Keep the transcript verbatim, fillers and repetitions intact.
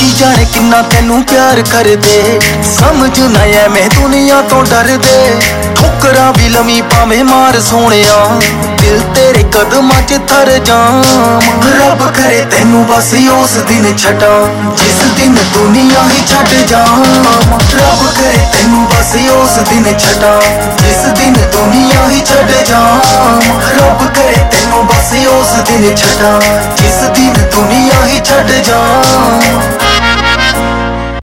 लोकी जाने किन्ना तेनू प्यार करदे, समझ ना ऐवें दुनिया तो डरदे। ठोकरां भी लमी पावे मार सोहणिया, दिल तेरे कदमां च थर जाम। रब करे तेनू बस उस दिन छड्डा, जिस दिन दुनिया ही छड्ड जाम। रब करे तेनू बस उस दिन छड्डा, जिस दिन दुनिया ही छड्ड जाम। रब करे तेनू बस उस दिन छड्डा, जिस दिन दुनिया ही छड्ड जाम।